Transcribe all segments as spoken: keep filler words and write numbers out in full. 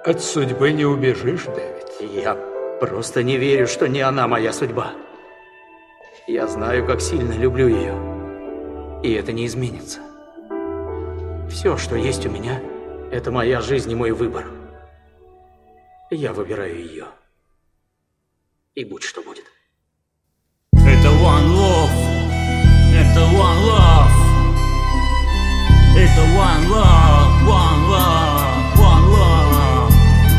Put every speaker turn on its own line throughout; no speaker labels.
От судьбы не убежишь, Дэвид.
Я просто не верю, что не она моя судьба. Я знаю, как сильно люблю ее. И это не изменится. Все, что есть у меня, это моя жизнь и мой выбор. Я выбираю ее. И будь что будет.
Это One Love. Это One Love. Это One Love. One Love. One Love.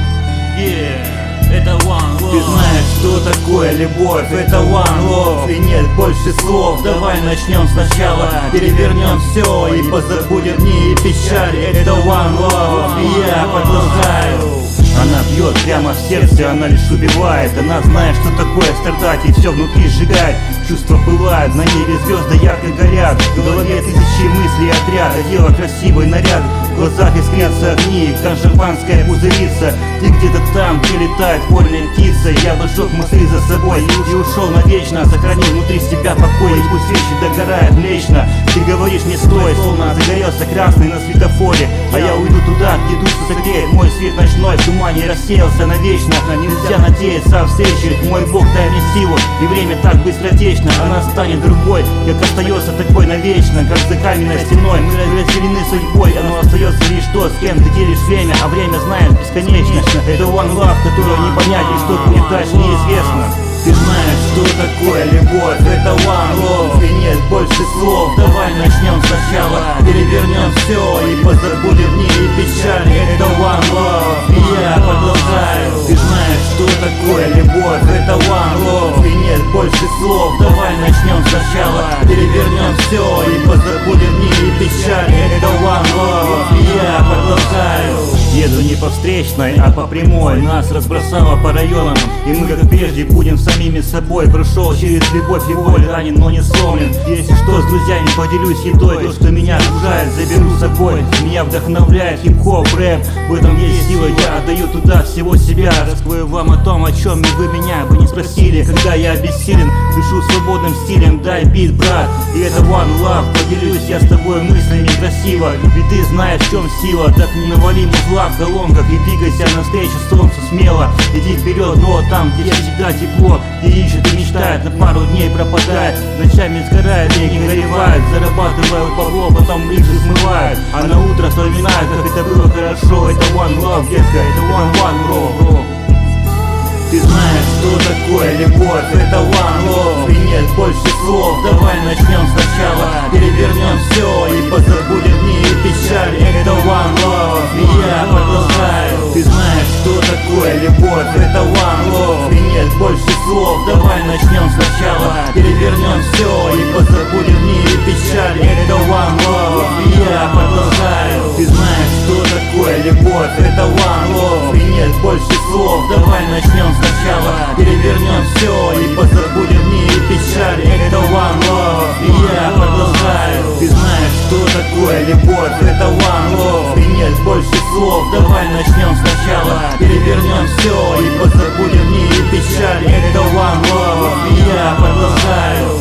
Yeah. Это One Love. Ты знаешь, что такое любовь? Это One Love. И нет больше слов. Давай начнем сначала. Перевернем все и позабудем дни и печали. Это One Love. И я продолжаю. Она бьет прямо в сердце, она лишь убивает. Она знает, что такое страдать, и все внутри сжигает. Чувства бывают, на небе звезды ярко горят. В голове тысячи мыслей отряд, одела красивый наряд. В глазах искрятся огни, как шампанское пузырится. И где-то там, где летает вольная птица, я бы сжег мысли за собой и ушел навечно. Сохранил внутри себя покой, и пусть свечи догорают млечно. Ты говоришь не стой, словно загорелся красный на светофоре. А я уйду туда, где душу согреет мой свет ночной. В тумане рассеялся навечно. Нельзя надеяться о встрече, мой Бог дай мне силу. И время так быстротечно, она станет другой, как остается такой навечно. Как за каменной стеной мы разделены судьбой. Оно остается лишь то, с кем ты делишь время, а время знаем бесконечно. Это One Love, которую не понять, и что будет дальше неизвестно. Ты знаешь, что такое любовь? Это One Love, и нет больше слов. Давай начнем сначала, перевернем все и позабудем дни и печали. Это One Love, и я продолжаю. Ты знаешь, что такое любовь? Это One Love, и нет больше слов. Давай начнем сначала, перевернем все и позабудем дни и печали. Это One Love, и я продолжаю. Еду не по встречной, а по прямой. Нас разбросало по районам, и мы как прежде будем самими собой. Прошел через любовь и боль, ранен, но не сломлен. Если что, с друзьями поделюсь едой. То, что меня окружает, заберу с собой. Меня вдохновляет хип-хоп, рэп. В этом есть сила, я отдаю туда всего себя. Раскрою вам о том, о чем вы меня бы не спросили. Когда я обессилен, дышу свободным стилем. Дай бит, брат, и это One Love. Поделюсь я с тобой мыслями красиво, ведь ты знаешь, в чем сила. Так не навали музла в колонках и двигайся навстречу солнцу смело. Иди вперед, но там, где всегда тепло, где ищет и мечтает, на пару дней пропадает, ночами сгорает и не горевает. Зарабатывают бабло, потом их же смывают, а на утро вспоминают, как это было хорошо. Это One Love, детка, это One One Love. Ты знаешь, что такое любовь? Это One Love, и нет больше слов. Давай начнем сначала, перевернем все и позабудем дни и печали. Это One Love, и я продолжаю. Ты знаешь, что такое любовь? Это One Love, и нет больше слов. Давай начнем сначала, перевернем все и позабудем дни и печали. Это One Love, и я продолжаю. Ты знаешь, что такое любовь? Это One Love, и нет больше слов. Давай начнем сначала, перевернем все и позабудем дни и печали. Это One Love, и я продолжаю. Ты знаешь, что такое любовь? Это One Love, и нет больше слов. Давай начнем сначала, перевернем все и позабудем дни и печали. Это One Love, и я продолжаю.